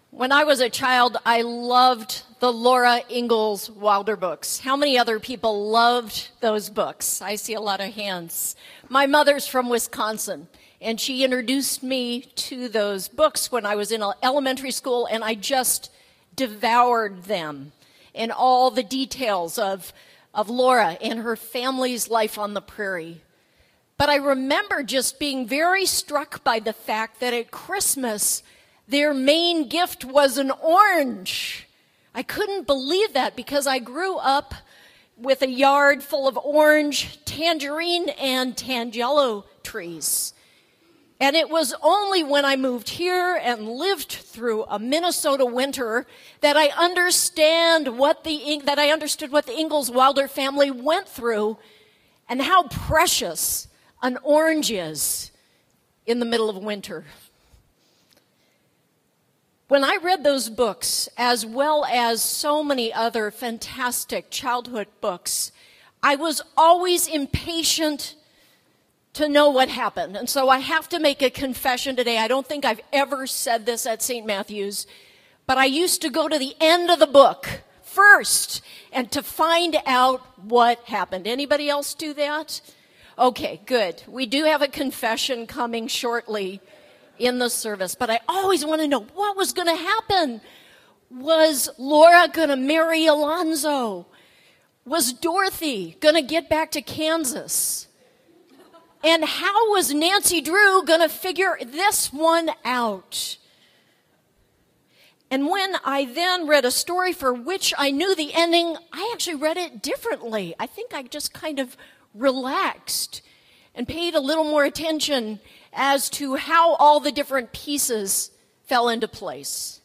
When I was a child, I loved the Laura Ingalls Wilder books. How many other people loved those books? I see a lot of hands. My mother's from Wisconsin, and she introduced me to those books when I was in elementary school, and I just devoured them and all the details of Laura and her family's life on the prairie. But I remember just being very struck by the fact that at Christmas, their main gift was an orange. I couldn't believe that because I grew up with a yard full of orange, tangerine, and tangelo trees. And it was only when I moved here and lived through a Minnesota winter that I understood what the Ingalls Wilder family went through and how precious an orange is in the middle of winter. When I read those books, as well as so many other fantastic childhood books, I was always impatient to know what happened. And so I have to make a confession today. I don't think I've ever said this at St. Matthew's, but I used to go to the end of the book first and to find out what happened. Anybody else do that? Okay, good. We do have a confession coming shortly in the service, but I always want to know what was going to happen. Was Laura going to marry Alonzo? Was Dorothy going to get back to Kansas? And how was Nancy Drew going to figure this one out? And when I then read a story for which I knew the ending, I actually read it differently. I think I just kind of relaxed and paid a little more attention as to how all the different pieces fell into place.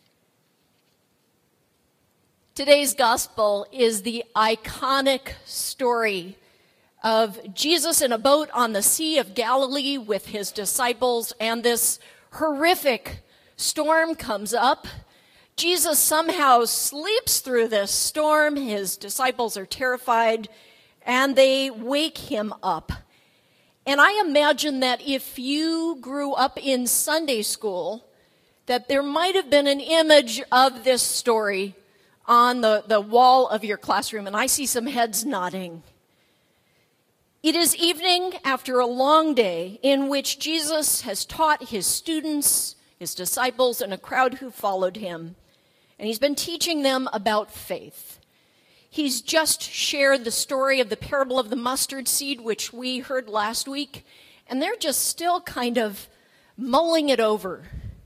Today's gospel is the iconic story of Jesus in a boat on the Sea of Galilee with his disciples, and this horrific storm comes up. Jesus somehow sleeps through this storm. His disciples are terrified, and they wake him up. And I imagine that if you grew up in Sunday school, that there might have been an image of this story on the wall of your classroom, and I see some heads nodding. It is evening after a long day in which Jesus has taught his students, his disciples, and a crowd who followed him, and he's been teaching them about faith. He's just shared the story of the parable of the mustard seed, which we heard last week, and they're just still kind of mulling it over.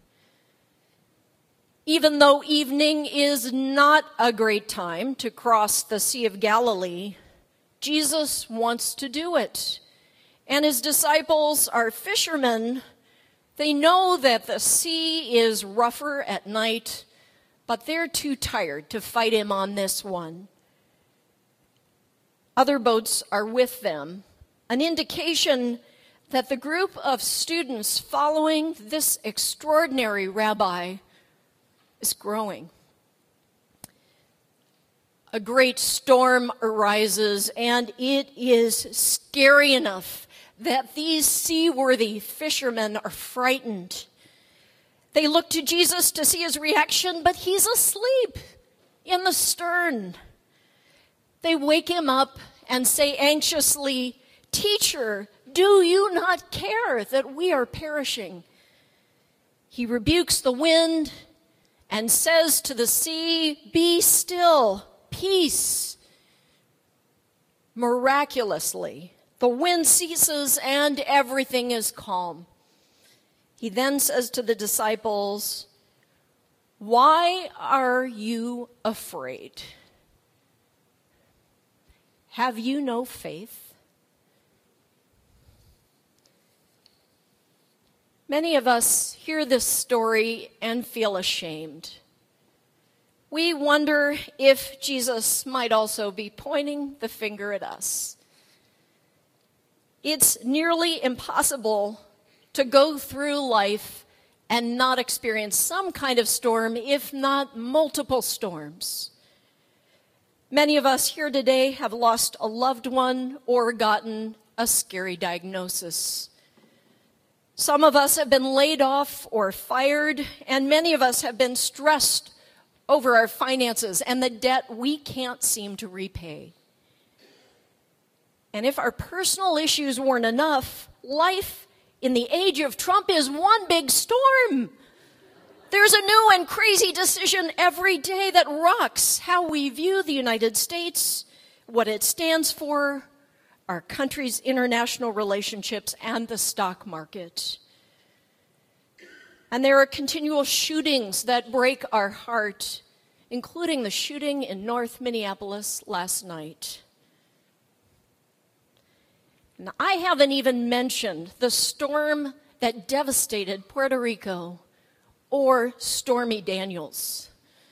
Even though evening is not a great time to cross the Sea of Galilee, Jesus wants to do it. And his disciples are fishermen. They know that the sea is rougher at night, but they're too tired to fight him on this one. Other boats are with them, an indication that the group of students following this extraordinary rabbi is growing. A great storm arises, and it is scary enough that these seaworthy fishermen are frightened. They look to Jesus to see his reaction, but he's asleep in the stern. They wake him up and say anxiously, "Teacher, do you not care that we are perishing?" He rebukes the wind and says to the sea, "Be still, peace." Miraculously, the wind ceases and everything is calm. He then says to the disciples, "Why are you afraid? Have you no faith?" Many of us hear this story and feel ashamed. We wonder if Jesus might also be pointing the finger at us. It's nearly impossible to go through life and not experience some kind of storm, if not multiple storms. Many of us here today have lost a loved one or gotten a scary diagnosis. Some of us have been laid off or fired, and many of us have been stressed over our finances and the debt we can't seem to repay. And if our personal issues weren't enough, life in the age of Trump is one big storm. There's a new and crazy decision every day that rocks how we view the United States, what it stands for, our country's international relationships, and the stock market. And there are continual shootings that break our heart, including the shooting in North Minneapolis last night. And I haven't even mentioned the storm that devastated Puerto Rico or Stormy Daniels.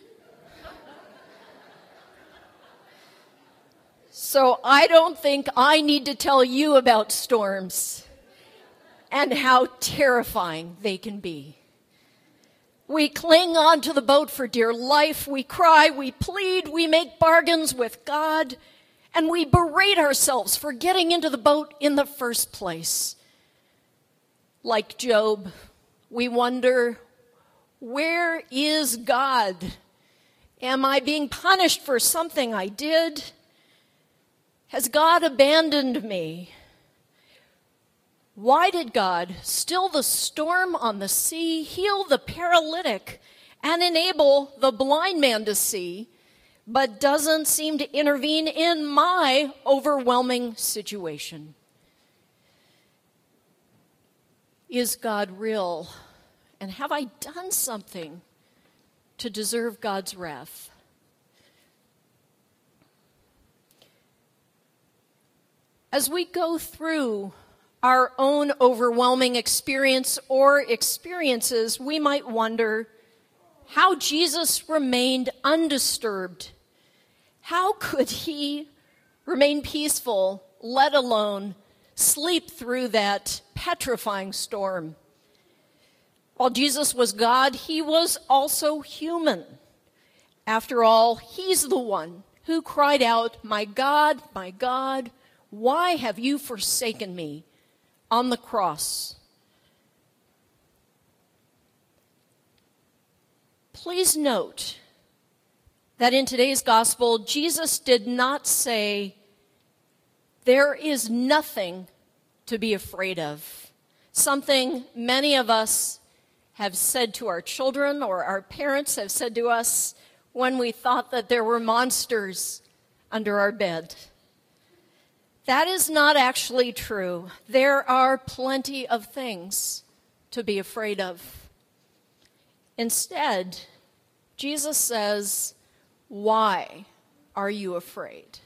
So I don't think I need to tell you about storms and how terrifying they can be. We cling on to the boat for dear life. We cry, we plead, we make bargains with God, and we berate ourselves for getting into the boat in the first place. Like Job, we wonder, where is God? Am I being punished for something I did? Has God abandoned me? Why did God still the storm on the sea, heal the paralytic, and enable the blind man to see, but doesn't seem to intervene in my overwhelming situation? Is God real? And have I done something to deserve God's wrath? As we go through our own overwhelming experience or experiences, we might wonder how Jesus remained undisturbed. How could he remain peaceful, let alone sleep through that petrifying storm? While Jesus was God, he was also human. After all, he's the one who cried out, my God, why have you forsaken me?" on the cross. Please note that in today's gospel, Jesus did not say, "There is nothing to be afraid of," something many of us have said to our children or our parents have said to us when we thought that there were monsters under our bed. That is not actually true. There are plenty of things to be afraid of. Instead, Jesus says, "Why are you afraid?"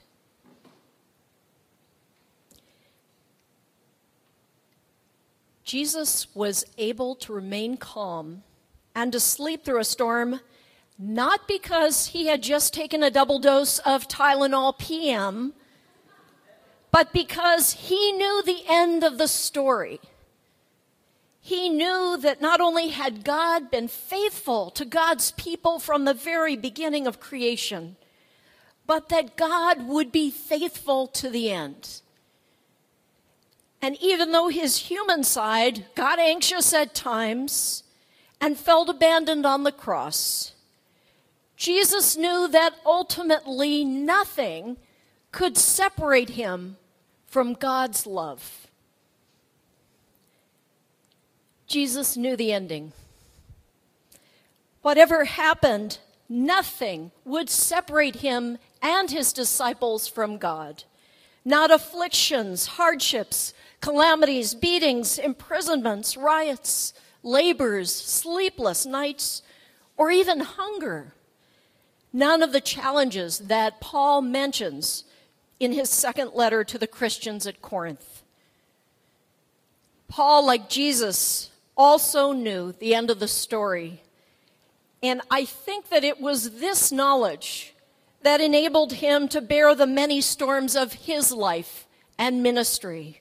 Jesus was able to remain calm and to sleep through a storm, not because he had just taken a double dose of Tylenol PM, but because he knew the end of the story. He knew that not only had God been faithful to God's people from the very beginning of creation, but that God would be faithful to the end. And even though his human side got anxious at times and felt abandoned on the cross, Jesus knew that ultimately nothing could separate him from God's love. Jesus knew the ending. Whatever happened, nothing would separate him and his disciples from God. Not afflictions, hardships, calamities, beatings, imprisonments, riots, labors, sleepless nights, or even hunger. None of the challenges that Paul mentions in his second letter to the Christians at Corinth. Paul, like Jesus, also knew the end of the story. And I think that it was this knowledge that enabled him to bear the many storms of his life and ministry.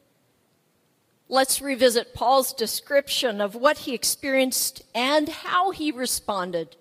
Let's revisit Paul's description of what he experienced and how he responded.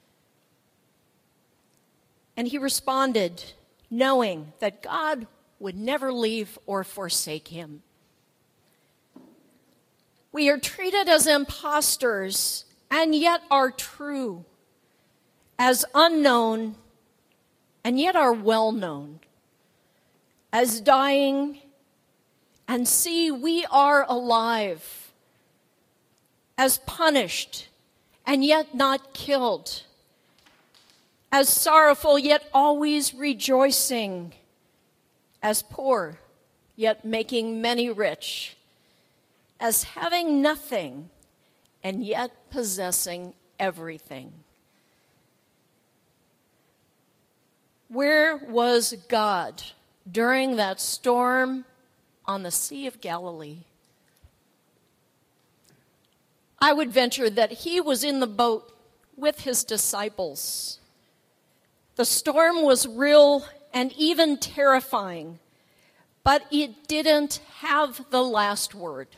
And he responded knowing that God would never leave or forsake him. We are treated as impostors and yet are true, as unknown and yet are well known, as dying and see we are alive, as punished and yet not killed, as sorrowful yet always rejoicing, as poor yet making many rich, as having nothing and yet possessing everything. Where was God during that storm on the Sea of Galilee? I would venture that he was in the boat with his disciples. The storm was real and even terrifying, but it didn't have the last word.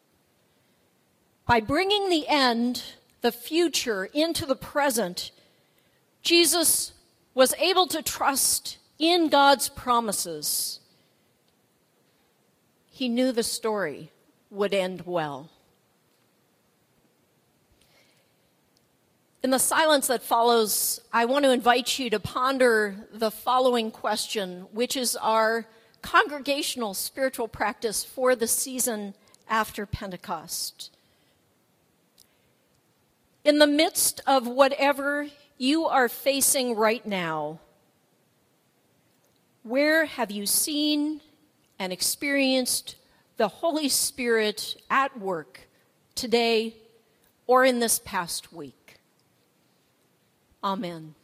By bringing the end, the future, into the present, Jesus was able to trust in God's promises. He knew the story would end well. In the silence that follows, I want to invite you to ponder the following question, which is our congregational spiritual practice for the season after Pentecost. In the midst of whatever you are facing right now, where have you seen and experienced the Holy Spirit at work today or in this past week? Amen.